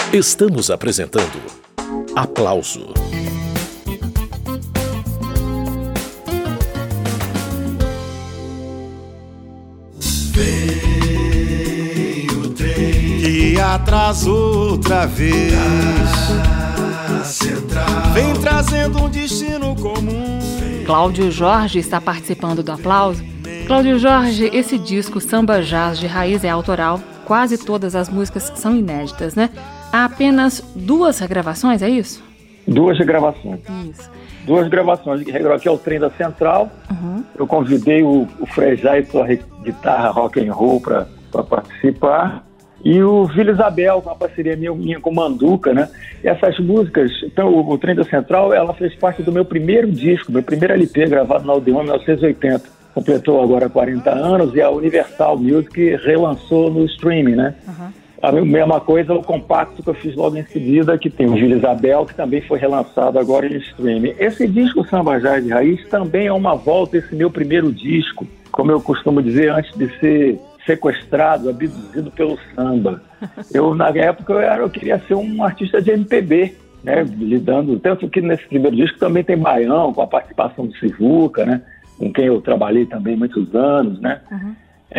Estamos apresentando Aplauso. Veio o trem que atrasou outra vez. Vem trazendo um destino comum. Cláudio Jorge está participando do Aplauso. Cláudio Jorge, esse disco Samba Jazz de Raiz é autoral. Quase todas as músicas são inéditas, né? Há apenas 2 regravações, é isso? 2 regravações. Isso. 2 gravações. Aqui é o Trem da Central. Uhum. Eu convidei o Frejá e sua guitarra rock and roll para participar. E o Vila Isabel, com uma parceria minha com o Manduca, né? E essas músicas, então o Trem da Central, ela fez parte do meu primeiro disco, meu primeiro LP gravado na Odeon em 1980. Completou agora 40 anos e a Universal Music relançou no streaming, né? Uhum. A mesma coisa, o compacto que eu fiz logo em seguida, que tem o Vila Isabel, que também foi relançado agora em streaming. Esse disco Samba Jazz de Raiz também é uma volta, esse meu primeiro disco, como eu costumo dizer, antes de ser sequestrado, abduzido pelo samba. Na época, eu queria ser um artista de MPB, né? Lidando, tanto que nesse primeiro disco também tem Baião, com a participação do Sivuca, né? Com quem eu trabalhei também muitos anos, né? Uhum.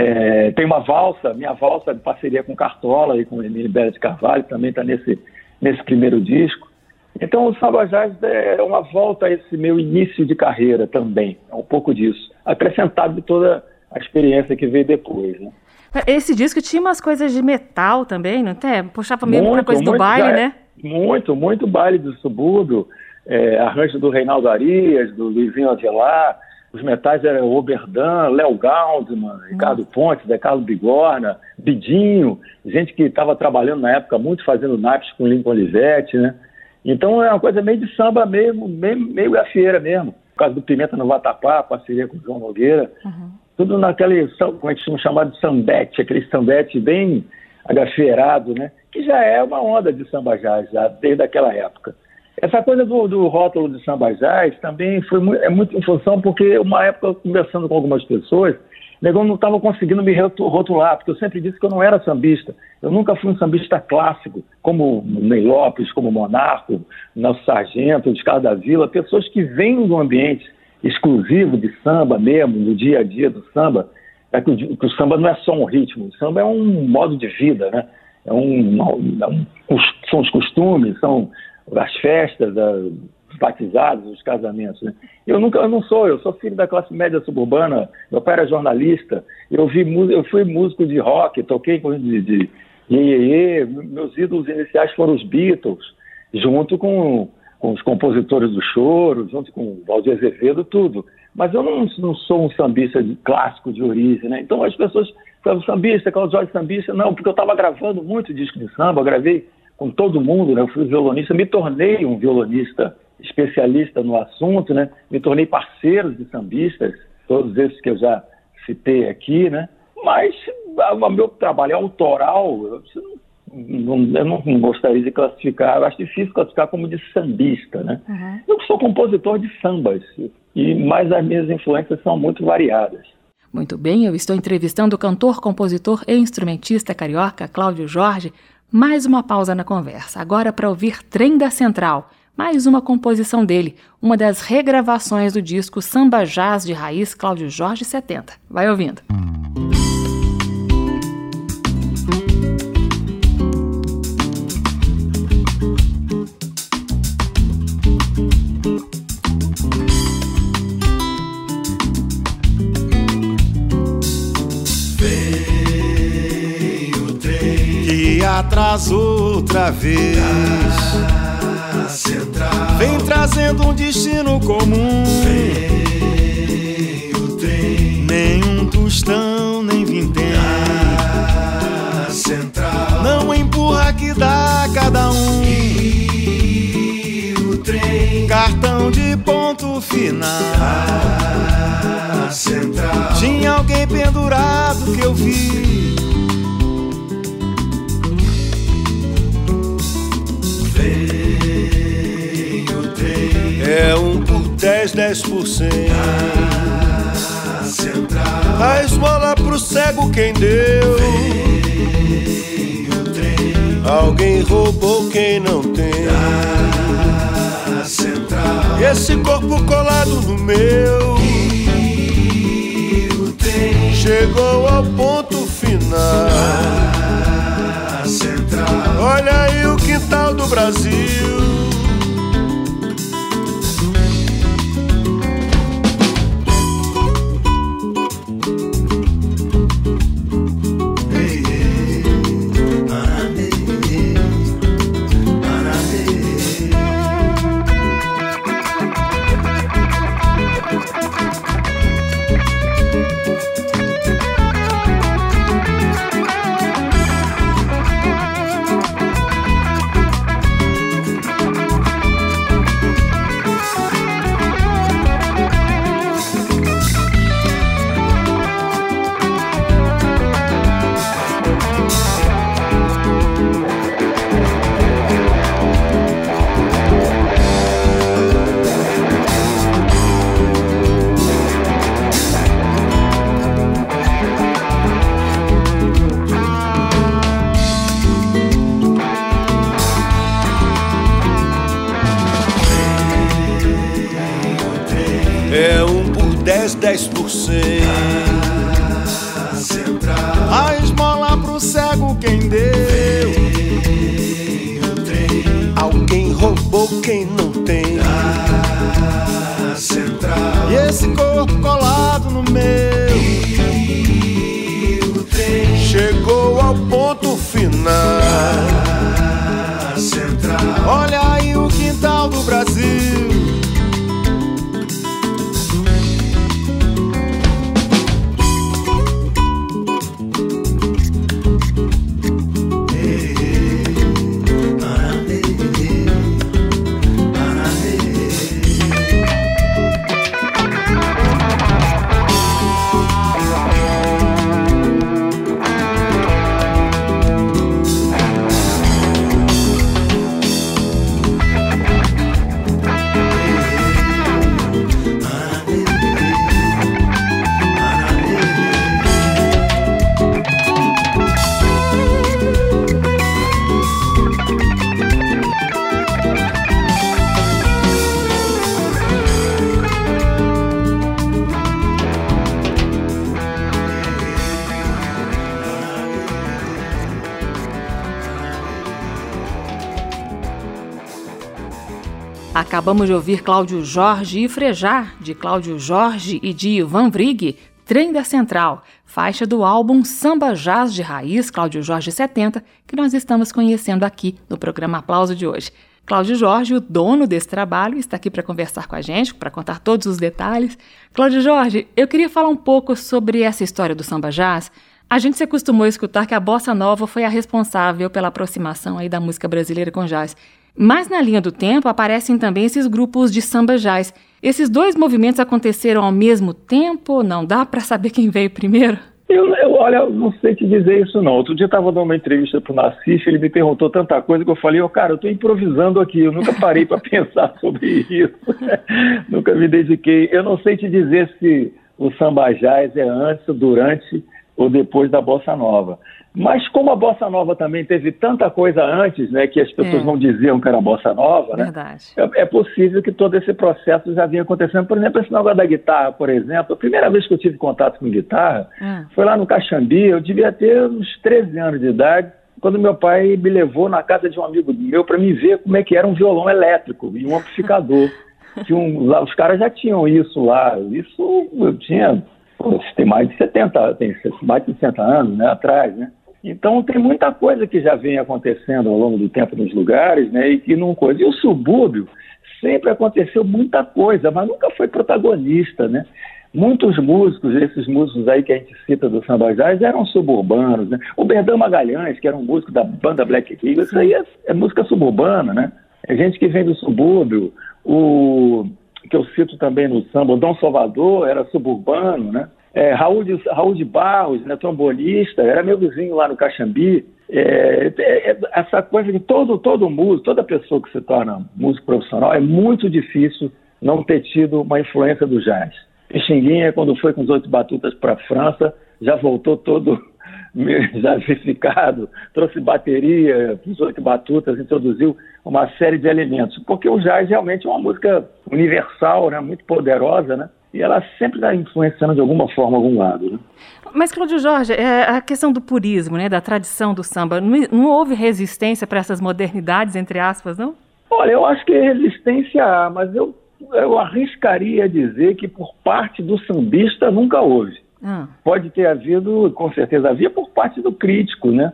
Tem uma valsa, minha valsa de parceria com Cartola e com Emílio Bela de Carvalho, também está nesse primeiro disco. Então o Samba Jazz é uma volta a esse meu início de carreira também, é um pouco disso, acrescentado de toda a experiência que veio depois, né? Esse disco tinha umas coisas de metal também, não tem? Puxava mesmo para coisa do baile, né? Muito baile do subúrbio, arranjo do Reinaldo Arias, do Luizinho Avelar. Os metais eram Oberdan, Léo Galdman, Ricardo Pontes, Zé Carlos Bigorna, Bidinho, gente que estava trabalhando na época muito fazendo naipes com Lincoln Olivetti, né? Então é uma coisa meio de samba mesmo, meio gafieira mesmo. Por causa do Pimenta no Vatapá, parceria com o João Nogueira. Uhum. Tudo naquele, como a gente chama, chamado de sambete, aquele sambete bem agafieirado, né? Que já é uma onda de samba jazz, já desde aquela época. Essa coisa do rótulo de Samba Jazz também é muito em função, porque uma época, conversando com algumas pessoas, eu não estava conseguindo me rotular, porque eu sempre disse que eu não era sambista. Eu nunca fui um sambista clássico, como Ney Lopes, como Monarco, Nelson Sargento, Descarga da Vila, pessoas que vêm do ambiente exclusivo de samba mesmo, do dia a dia do samba. Que o samba não é só um ritmo, o samba é um modo de vida, né? São os costumes, são as festas, os batizados, os casamentos, né? Eu sou filho da classe média suburbana, meu pai era jornalista, eu fui músico de rock, toquei de iê, meus ídolos iniciais foram os Beatles, junto com os compositores do choro, junto com o Valdir Azevedo, tudo. Mas eu não sou um sambista clássico de origem, né? Então as pessoas falam, sambista, Cláudio Jorge sambista, não, porque eu estava gravando muito disco de samba, eu gravei com todo mundo, né? Eu fui violonista, me tornei um violonista especialista no assunto, né? Me tornei parceiro de sambistas, todos esses que eu já citei aqui, né? Mas o meu trabalho autoral, eu não gostaria de classificar, eu acho difícil classificar como de sambista, né? Uhum. Eu sou compositor de sambas, mas as minhas influências são muito variadas. Muito bem, eu estou entrevistando o cantor, compositor e instrumentista carioca Cláudio Jorge. Mais uma pausa na conversa, agora para ouvir Trem da Central, mais uma composição dele, uma das regravações do disco Samba Jazz de Raiz Cláudio Jorge 70. Vai ouvindo. Atrasou outra vez. Vem trazendo um destino comum. Nem um tostão, nem vintém. Não empurra que dá cada um. Cartão de ponto final. Tinha alguém pendurado que eu vi. É 1 por 10, 10%. A esmola pro cego quem deu. Alguém roubou quem não tem. Da central. Esse corpo colado no meu. Rio tem. Chegou ao ponto final. Da central. Olha aí o quintal do Brasil. É 1 por 10, 10%. A esmola pro cego quem deu. Alguém roubou quem não tem. E esse corpo colado no meu. Chegou ao ponto final. Olha aí o quintal do Brasil. Acabamos de ouvir Cláudio Jorge e Frejá, de Cláudio Jorge e de Ivan Vrig, Trem da Central, faixa do álbum Samba Jazz de Raiz, Cláudio Jorge 70, que nós estamos conhecendo aqui no programa Aplauso de hoje. Cláudio Jorge, o dono desse trabalho, está aqui para conversar com a gente, para contar todos os detalhes. Cláudio Jorge, eu queria falar um pouco sobre essa história do samba jazz. A gente se acostumou a escutar que a bossa nova foi a responsável pela aproximação aí da música brasileira com jazz. Mas na linha do tempo aparecem também esses grupos de samba jazz. Esses dois movimentos aconteceram ao mesmo tempo? Não dá para saber quem veio primeiro? Olha, não sei te dizer isso não. Outro dia eu estava dando uma entrevista para o Nassif, ele me perguntou tanta coisa que eu falei, cara, eu estou improvisando aqui, eu nunca parei para pensar sobre isso, nunca me dediquei. Eu não sei te dizer se o samba jazz é antes, durante ou depois da bossa nova. Mas como a bossa nova também teve tanta coisa antes, né, que as pessoas não diziam que era bossa nova, né? É possível que todo esse processo já vinha acontecendo. Por exemplo, esse negócio da guitarra, por exemplo, a primeira vez que eu tive contato com guitarra foi lá no Caxambi, eu devia ter uns 13 anos de idade, quando meu pai me levou na casa de um amigo meu para me ver como é que era um violão elétrico e um amplificador. Lá, os caras já tinham isso lá. Isso eu tinha, tem mais de 60 anos, né, atrás, né? Então tem muita coisa que já vem acontecendo ao longo do tempo nos lugares, né, e que não coisa. E o subúrbio sempre aconteceu muita coisa, mas nunca foi protagonista, né? Muitos músicos, esses músicos aí que a gente cita do samba jazz, eram suburbanos, né? O Berdão Magalhães, que era um músico da banda Black Eagle, isso aí é música suburbana, né? É gente que vem do subúrbio. O que eu cito também no samba, o Dom Salvador era suburbano, né? Raul de Barros, né, trombonista, era meu vizinho lá no Caxambi. Essa coisa de todo músico, toda pessoa que se torna músico profissional, é muito difícil não ter tido uma influência do jazz. Pixinguinha, quando foi com os 8 Batutas para a França, já voltou todo jazzificado, trouxe bateria, usou de batutas, introduziu uma série de elementos, porque o jazz realmente é uma música universal, né, muito poderosa, né, e ela sempre está influenciando de alguma forma algum lado, né? Mas, Cláudio Jorge, a questão do purismo, né, da tradição do samba, não houve resistência para essas modernidades, entre aspas, não? Olha, eu acho que resistência há, mas eu arriscaria dizer que por parte do sambista nunca houve. Pode ter havido, com certeza havia, por parte do crítico, né?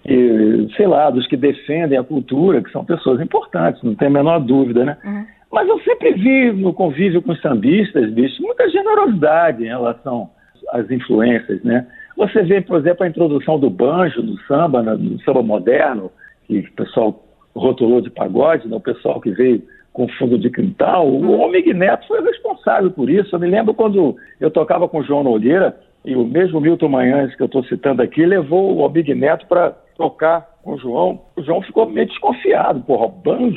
E, sei lá, dos que defendem a cultura, que são pessoas importantes, não tem a menor dúvida, né? Mas eu sempre vi no convívio com os sambistas, bicho, muita generosidade em relação às influências, né? Você vê, por exemplo, a introdução do banjo no samba, no samba moderno, que o pessoal rotulou de pagode, né? O pessoal que veio com fundo de quintal, o Omig Neto foi responsável por isso. Eu me lembro quando eu tocava com o João Nogueira, e o mesmo Milton Manhães que eu estou citando aqui, levou o Omig Neto para tocar com o João. O João ficou meio desconfiado, porra,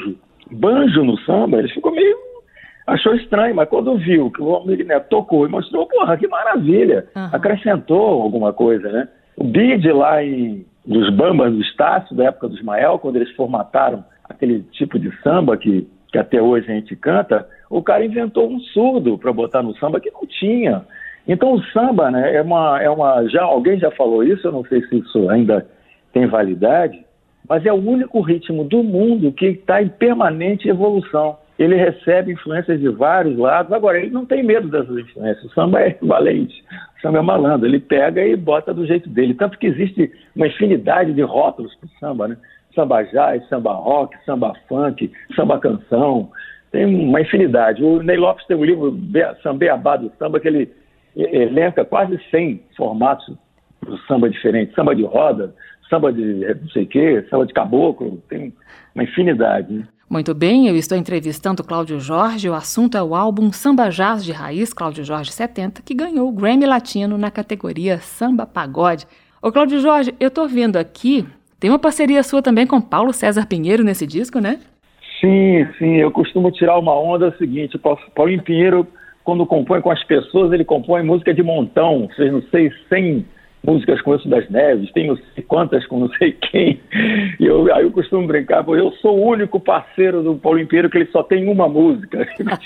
banjo no samba, ele ficou meio... achou estranho, mas quando viu que o Omig Neto tocou e mostrou, porra, que maravilha, acrescentou alguma coisa, né? O Bid lá dos Bambas do Estácio, da época do Ismael, quando eles formataram aquele tipo de samba que até hoje a gente canta, o cara inventou um surdo para botar no samba que não tinha. Então o samba, né, alguém já falou isso, eu não sei se isso ainda tem validade, mas é o único ritmo do mundo que está em permanente evolução. Ele recebe influências de vários lados, agora ele não tem medo dessas influências, o samba é valente, o samba é malandro, ele pega e bota do jeito dele, tanto que existe uma infinidade de rótulos para o samba, né? Samba jazz, samba rock, samba funk, samba canção, tem uma infinidade. O Ney Lopes tem um livro, Sambeabá do Samba, que ele elenca quase 100 formatos do samba diferentes, samba de roda, samba de não sei o quê, samba de caboclo, tem uma infinidade, né? Muito bem, eu estou entrevistando Cláudio Jorge, o assunto é o álbum Samba Jazz de Raiz, Cláudio Jorge 70, que ganhou o Grammy Latino na categoria Samba Pagode. Ô Cláudio Jorge, eu estou vendo aqui, tem uma parceria sua também com Paulo César Pinheiro nesse disco, né? Sim, eu costumo tirar uma onda o seguinte, Paulinho Pinheiro, quando compõe com as pessoas, ele compõe música de montão, fez, não sei, 100 músicas com Isso das Neves, tem não sei quantas com não sei quem, e aí eu costumo brincar, porque eu sou o único parceiro do Paulinho Pinheiro que ele só tem uma música,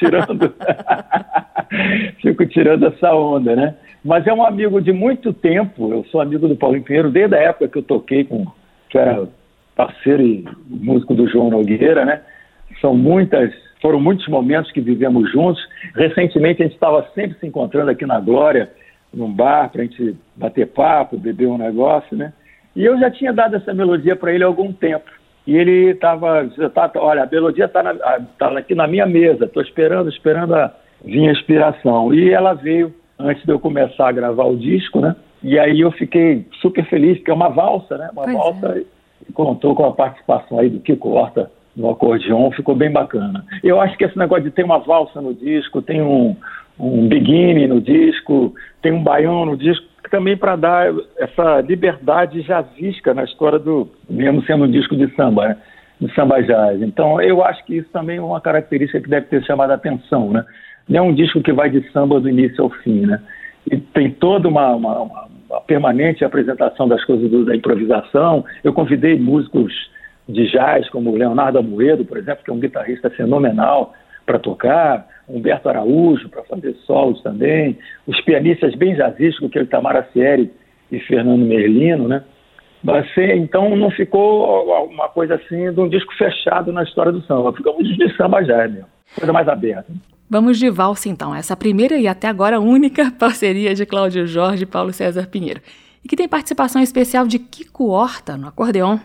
fico tirando essa onda, né? Mas é um amigo de muito tempo, eu sou amigo do Paulinho Pinheiro desde a época que eu toquei que era parceiro e músico do João Nogueira, né? Foram muitos momentos que vivemos juntos. Recentemente a gente estava sempre se encontrando aqui na Glória, num bar, para a gente bater papo, beber um negócio, né? E eu já tinha dado essa melodia para ele há algum tempo. E ele olha, a melodia está aqui na minha mesa, estou esperando vir a inspiração. E ela veio antes de eu começar a gravar o disco, né? E aí eu fiquei super feliz, porque é uma valsa, né? E contou com a participação aí do Kiko Horta no acordeon, ficou bem bacana. Eu acho que esse negócio de ter uma valsa no disco, tem um beguine no disco, tem um baião no disco, também para dar essa liberdade jazzística na história mesmo sendo um disco de samba, né? De samba jazz. Então eu acho que isso também é uma característica que deve ter chamado a atenção, né? Não é um disco que vai de samba do início ao fim, né? E tem toda uma permanente apresentação das coisas da improvisação. Eu convidei músicos de jazz, como o Leonardo Amoedo, por exemplo, que é um guitarrista fenomenal para tocar, Humberto Araújo para fazer solos também, os pianistas bem jazzísticos, que é o Itamar Assieri e Fernando Merlino, né? Então não ficou uma coisa assim de um disco fechado na história do samba, ficou um disco de samba jazz mesmo, coisa mais aberta. Vamos de valsa então, essa primeira e até agora única parceria de Cláudio Jorge e Paulo César Pinheiro, e que tem participação especial de Kiko Horta no acordeon.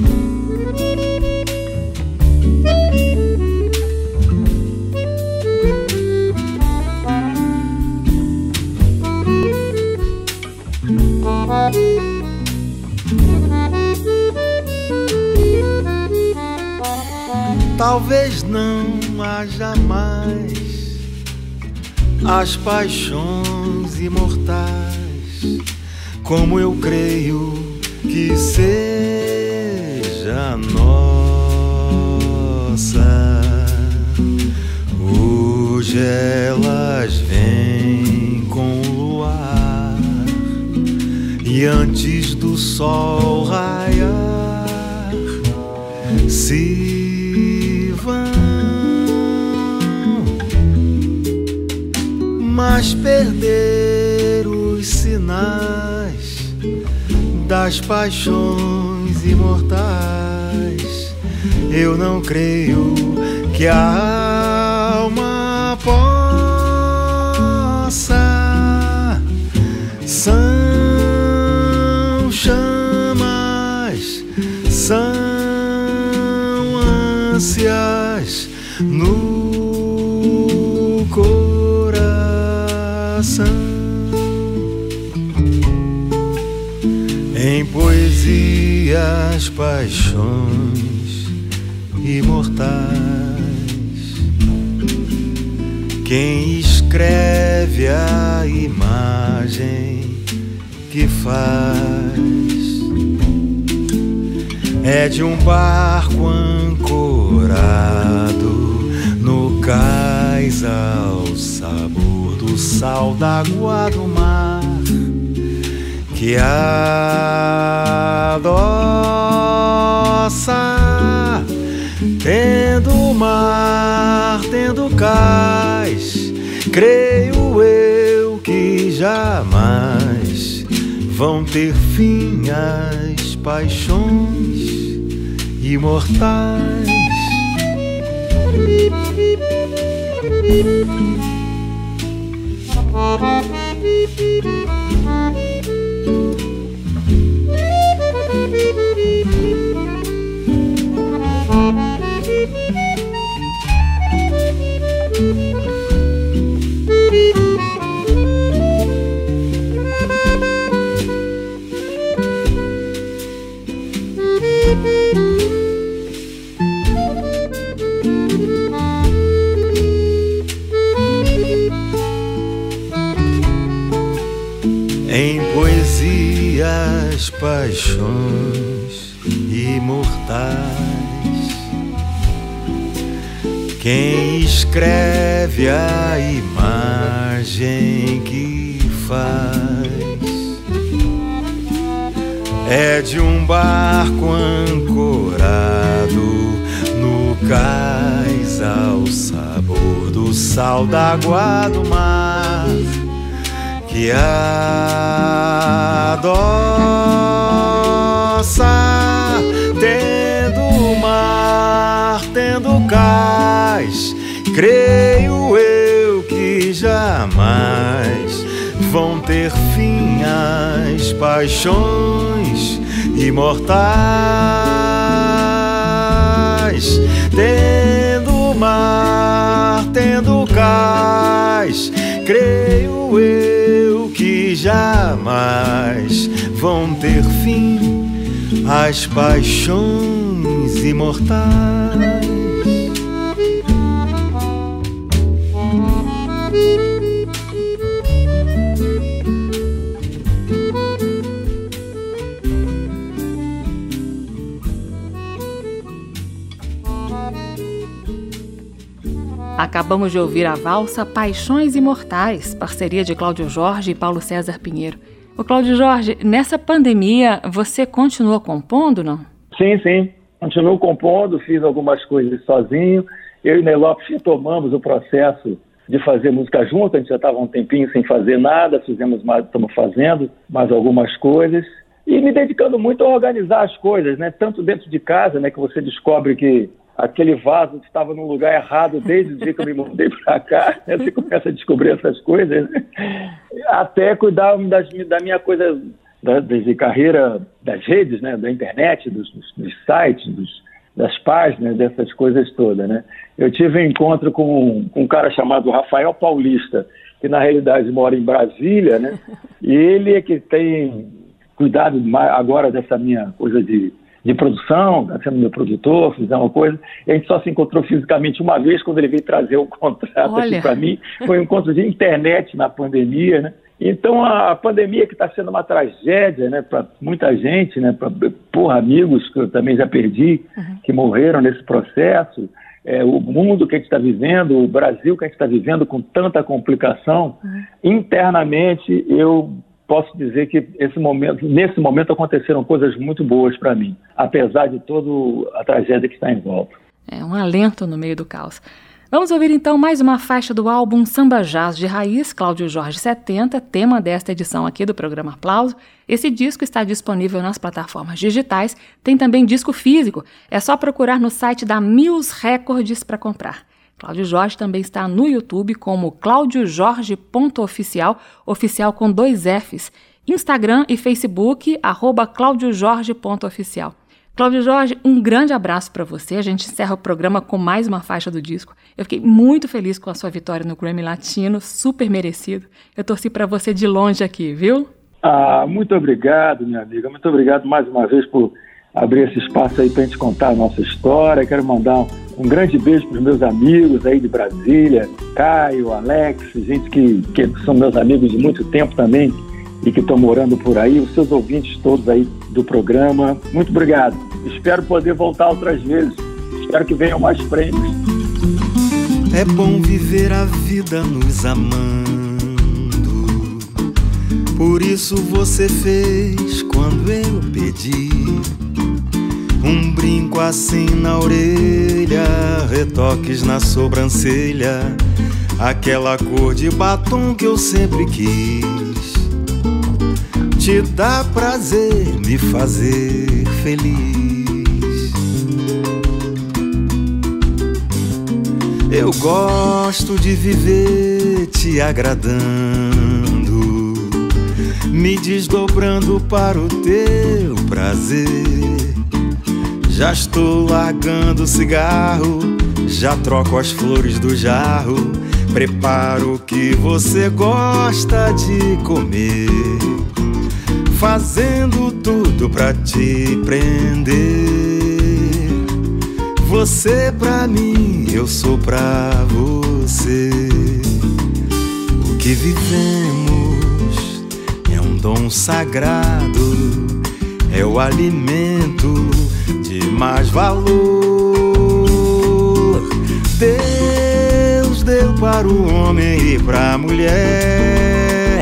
Talvez não haja mais as paixões imortais, como eu creio que seja nossa. Hoje elas vêm com o luar que antes do sol raiar se vão, mas perder os sinais das paixões imortais, eu não creio que a alma possa. São chamas, são ânsias no coração. Em poesias, paixões imortais, quem escreve a imagem que faz é de um barco ancorado no cais ao sabor do sal d'água do mar, que adoça, tendo mar, tendo cais, creio eu que jamais vão ter fim as paixões imortais. Em poesias, paixões imortais, quem escreve a imagem que faz é de um barco ancorado no cais ao sabor do sal d'água do mar, que adoça, tendo mar, tendo cais, creio eu que jamais vão ter fim as paixões imortais, tendo mar, tendo cais, creio eu que jamais vão ter fim as paixões imortais. Acabamos de ouvir a valsa Paixões Imortais, parceria de Cláudio Jorge e Paulo César Pinheiro. Ô Cláudio Jorge, nessa pandemia você continua compondo, não? Sim, continuo compondo, fiz algumas coisas sozinho. Eu e Ney Lopes retomamos o processo de fazer música junto, a gente já estava um tempinho sem fazer nada, estamos fazendo mais algumas coisas. E me dedicando muito a organizar as coisas, né? Tanto dentro de casa, né, que você descobre que aquele vaso estava no lugar errado desde o dia que eu me mudei para cá, né? Você começa a descobrir essas coisas, né? Até cuidar da minha coisa de carreira das redes, né? Da internet, dos sites, das páginas, dessas coisas todas, né? Eu tive um encontro com um cara chamado Rafael Paulista, que na realidade mora em Brasília, né? E ele é que tem cuidado agora dessa minha coisa de produção, está sendo meu produtor, fizemos uma coisa. E a gente só se encontrou fisicamente uma vez quando ele veio trazer o contrato aqui para mim. Foi um encontro de internet na pandemia, né? Então a pandemia que está sendo uma tragédia, né, para muita gente, né, para amigos que eu também já perdi, que morreram nesse processo, o mundo que a gente está vivendo, o Brasil que a gente está vivendo com tanta complicação, internamente eu posso dizer que nesse momento aconteceram coisas muito boas para mim, apesar de toda a tragédia que está em volta. É um alento no meio do caos. Vamos ouvir então mais uma faixa do álbum Samba Jazz de Raiz, Cláudio Jorge 70, tema desta edição aqui do programa Aplauso. Esse disco está disponível nas plataformas digitais, tem também disco físico, é só procurar no site da Mills Records para comprar. Cláudio Jorge também está no YouTube como claudiojorge.oficial, oficial com 2 Fs, Instagram e Facebook, @claudiojorge.oficial. Cláudio Jorge, um grande abraço para você. A gente encerra o programa com mais uma faixa do disco. Eu fiquei muito feliz com a sua vitória no Grammy Latino, super merecido. Eu torci para você de longe aqui, viu? Muito obrigado, minha amiga. Muito obrigado mais uma vez por abrir esse espaço aí para a gente contar a nossa história. Quero mandar um grande beijo para os meus amigos aí de Brasília, Caio, Alex, gente que são meus amigos de muito tempo também e que estão morando por aí, os seus ouvintes todos aí do programa. Muito obrigado. Espero poder voltar outras vezes. Espero que venham mais prêmios. É bom viver a vida nos amando. Por isso você fez quando eu pedi um brinco assim na orelha, retoques na sobrancelha, aquela cor de batom que eu sempre quis. Te dá prazer me fazer feliz. Eu gosto de viver te agradando, me desdobrando para o teu prazer. Já estou largando o cigarro, já troco as flores do jarro, preparo o que você gosta de comer, fazendo tudo pra te prender. Você pra mim, eu sou pra você. O que vivemos é um dom sagrado, é o alimento de mais valor. Deus deu para o homem e para a mulher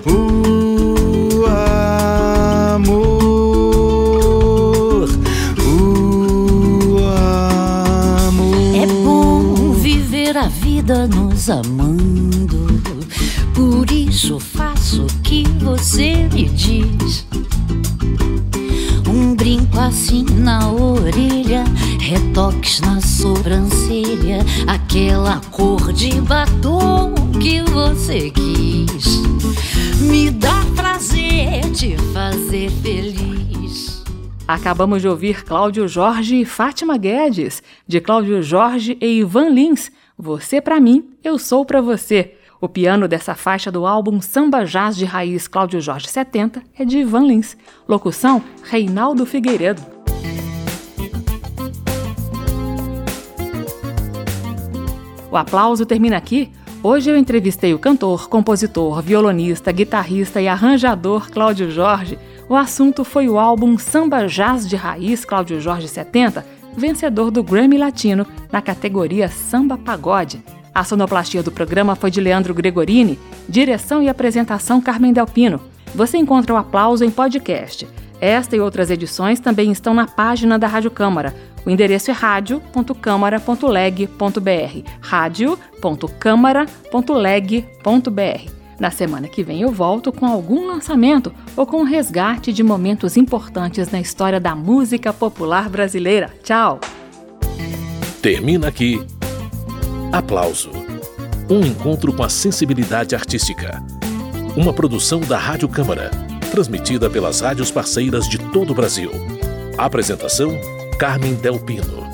o amor, o amor. É bom viver a vida nos amando, por isso faço o que você me diz. Um brinco assim na orelha, retoques na sobrancelha, aquela cor de batom que você quis. Me dá prazer te fazer feliz. Acabamos de ouvir Cláudio Jorge e Fátima Guedes, de Cláudio Jorge e Ivan Lins, Você Pra Mim, Eu Sou Pra Você. O piano dessa faixa do álbum Samba Jazz de Raiz Cláudio Jorge 70 é de Ivan Lins. Locução, Reinaldo Figueiredo. O aplauso termina aqui. Hoje eu entrevistei o cantor, compositor, violonista, guitarrista e arranjador Cláudio Jorge. O assunto foi o álbum Samba Jazz de Raiz Cláudio Jorge 70, vencedor do Grammy Latino na categoria Samba Pagode. A sonoplastia do programa foi de Leandro Gregorini, direção e apresentação Carmen Delpino. Você encontra o Aplauso em podcast. Esta e outras edições também estão na página da Rádio Câmara. O endereço é radio.câmara.leg.br, radio.câmara.leg.br. Na semana que vem eu volto com algum lançamento ou com um resgate de momentos importantes na história da música popular brasileira. Tchau! Termina aqui Aplauso, um encontro com a sensibilidade artística. Uma produção da Rádio Câmara, transmitida pelas rádios parceiras de todo o Brasil. Apresentação, Carmen Delpino.